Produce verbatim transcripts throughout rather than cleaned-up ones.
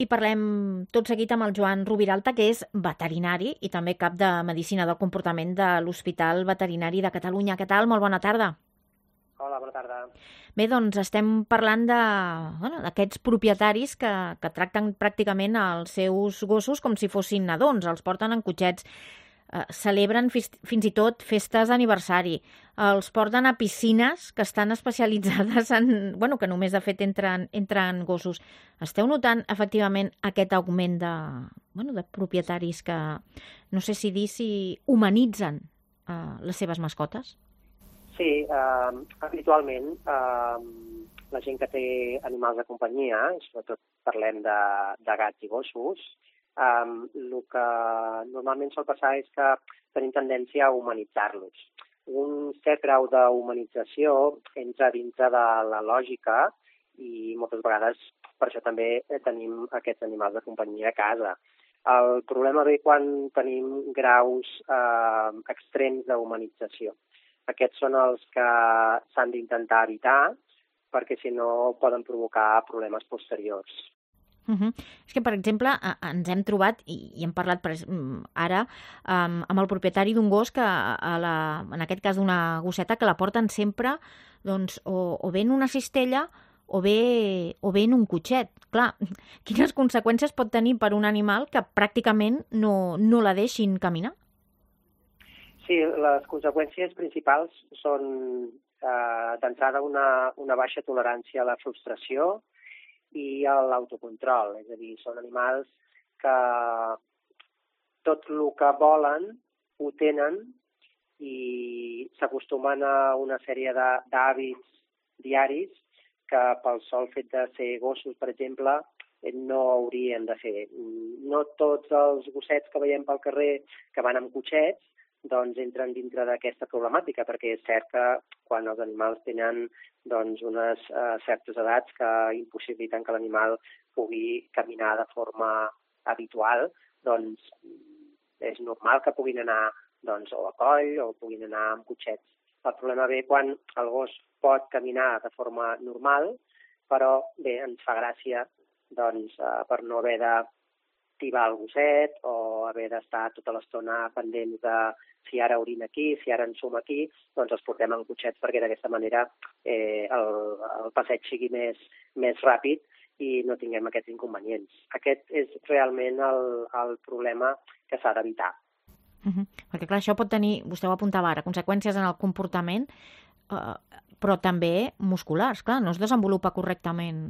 I parlem tot seguit amb el Joan Rubiralta, que és veterinari i també cap de Medicina del Comportament de l'Hospital Veterinari de Catalunya. Què tal? Molt bona tarda. Hola, bona tarda. Bé, doncs estem parlant de, bueno, d'aquests propietaris que, que tracten pràcticament els seus gossos com si fossin nadons, els porten en cotxets, eh, celebren fins, fins i tot festes d'aniversari, els porten a piscines que estan especialitzades en, bueno, que només de fet entren, entren gossos. Esteu notant efectivament aquest augment de, bueno, de propietaris que, no sé si dir si humanitzen eh, les seves mascotes? Sí, eh, habitualment eh, la gent que té animals de companyia, i sobretot parlem de, de gats i gossos, eh, el que normalment sol passar és que tenim tendència a humanitzar-los. Un cert grau d'humanització entra dintre de la lògica i moltes vegades per això també tenim aquests animals de companyia a casa. El problema ve quan tenim graus eh, extrems d'humanització. Aquests són els que s'han d'intentar evitar perquè, si no, poden provocar problemes posteriors. Uh -huh. És que, per exemple, ens hem trobat, i, i hem parlat per, ara um, amb el propietari d'un gos, que a la, en aquest cas d'una gosseta, que la porten sempre doncs, o, o bé en una cistella o bé, o bé en un cotxet. Clar, quines conseqüències pot tenir per un animal que pràcticament no, no la deixin caminar? Sí, les conseqüències principals són eh, d'entrada una, una baixa tolerància a la frustració i a l'autocontrol. És a dir, són animals que tot el que volen ho tenen i s'acostumen a una sèrie d'hàbits diaris que pel sol fet de ser gossos, per exemple, no haurien de fer. No tots els gossets que veiem pel carrer que van amb cotxets doncs entren dintre d'aquesta problemàtica, perquè és cert que quan els animals tenen doncs, unes uh, certes edats que impossibiliten que l'animal pugui caminar de forma habitual, doncs és normal que puguin anar doncs, o a coll o puguin anar amb cotxets. El problema ve quan el gos pot caminar de forma normal, però bé, ens fa gràcia doncs, uh, per no haver de tibar el gosset o haver d'estar tota l'estona pendents de si ara orina aquí, si ara ensuma aquí, doncs els portem en cotxets perquè d'aquesta manera eh, el, el passeig sigui més, més ràpid i no tinguem aquests inconvenients. Aquest és realment el, el problema que s'ha d'evitar. Uh -huh. Perquè clar, això pot tenir, vostè ho apuntava ara, conseqüències en el comportament, eh, però també musculars, clar, no es desenvolupa correctament.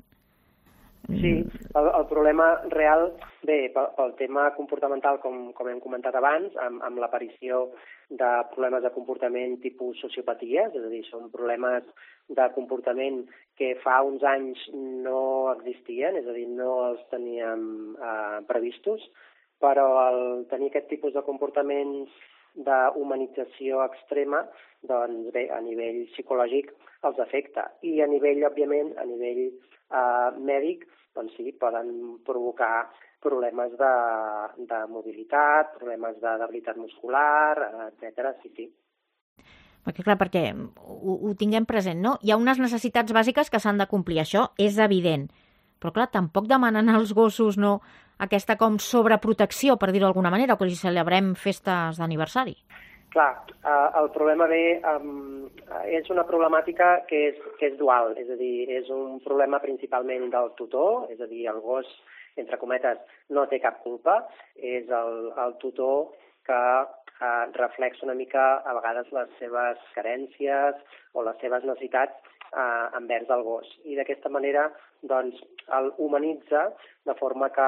Sí, el, el problema real, bé, pel, pel tema comportamental, com, com hem comentat abans, amb, amb l'aparició de problemes de comportament tipus sociopaties, és a dir, són problemes de comportament que fa uns anys no existien, és a dir, no els teníem eh, previstos, però el tenir aquest tipus de comportaments d'humanització extrema, doncs bé, a nivell psicològic els afecta. I a nivell, òbviament, a nivell eh, mèdic, doncs sí, poden provocar problemes de, de mobilitat, problemes de debilitat muscular, etcètera. Sí, sí. Perquè, clar, perquè ho, ho tinguem present, no? Hi ha unes necessitats bàsiques que s'han de complir, això és evident. Però, clar, tampoc demanen als gossos, no, aquesta com sobreprotecció, per dir-ho d'alguna manera, o que li celebrem festes d'aniversari. Clar, eh, el problema ve, um, és una problemàtica que és, que és dual, és a dir, és un problema principalment del tutor, és a dir, el gos, entre cometes, no té cap culpa, és el, el tutor que eh, reflexa una mica a vegades les seves carències o les seves necessitats eh, envers el gos. I d'aquesta manera, doncs, el humanitza de forma que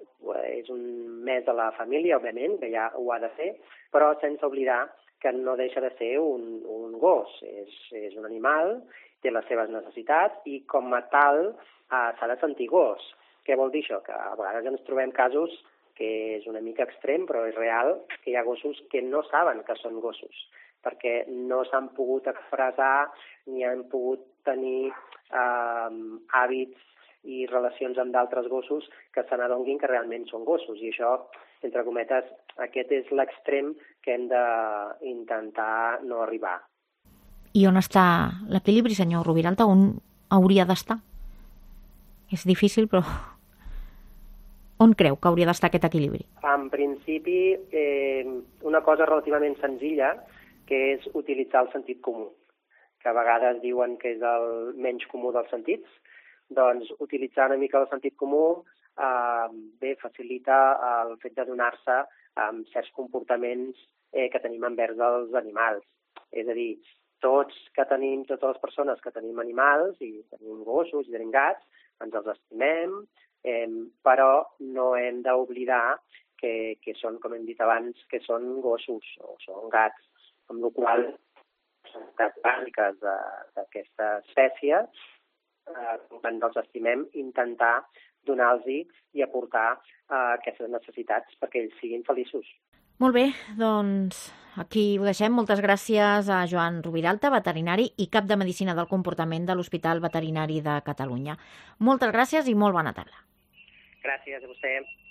és un mes de la família, òbviament, que ja ho ha de fer, però sense oblidar que no deixa de ser un, un gos. És, és un animal, té les seves necessitats i com a tal eh, s'ha de sentir gos. Què vol dir això? Que a vegades ens trobem casos que és una mica extrem, però és real, que hi ha gossos que no saben que són gossos, perquè no s'han pogut expressar ni han pogut tenir eh, hàbits i relacions amb d'altres gossos que se n'adonguin que realment són gossos. I això, entre cometes, aquest és l'extrem que hem d'intentar no arribar. I on està l'equilibri, senyor Rubiralta? On hauria d'estar? És difícil, però... On creu que hauria d'estar aquest equilibri? En principi, eh, una cosa relativament senzilla, que és utilitzar el sentit comú, que a vegades diuen que és el menys comú dels sentits. Doncs utilitzar una mica el sentit comú eh, bé facilita el fet de donar-se amb certs comportaments eh, que tenim envers els animals. És a dir, tots que tenim, totes les persones que tenim animals, i tenim gossos i tenim gats, ens els estimem, eh, però no hem d'oblidar que, que són, com hem dit abans, que són gossos o són gats, amb la qual són necessitats bàsiques d'aquesta espècie, eh, quan els estimem, intentar donar-los i aportar eh, aquestes necessitats perquè ells siguin feliços. Molt bé, doncs aquí ho deixem. Moltes gràcies a Joan Rubiralta, veterinari i cap de Medicina del Comportament de l'Hospital Veterinari de Catalunya. Moltes gràcies i molt bona tarda. Gràcies a vostè.